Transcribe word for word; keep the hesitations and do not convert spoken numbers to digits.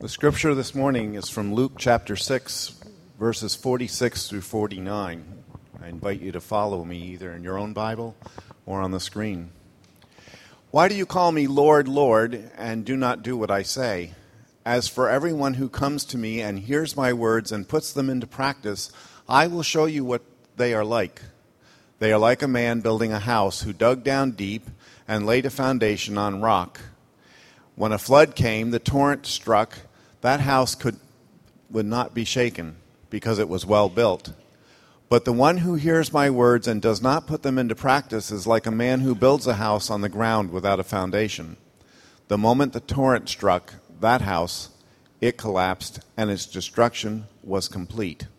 The scripture this morning is from Luke chapter six, verses forty-six through forty-nine. I invite you to follow me either in your own Bible or on the screen. Why do you call me Lord, Lord, and do not do what I say? As for everyone who comes to me and hears my words and puts them into practice, I will show you what they are like. They are like a man building a house who dug down deep and laid a foundation on rock. When a flood came, the torrent struck. That house could would not be shaken because it was well built. But the one who hears my words and does not put them into practice is like a man who builds a house on the ground without a foundation. The moment the torrent struck that house, it collapsed, and its destruction was complete.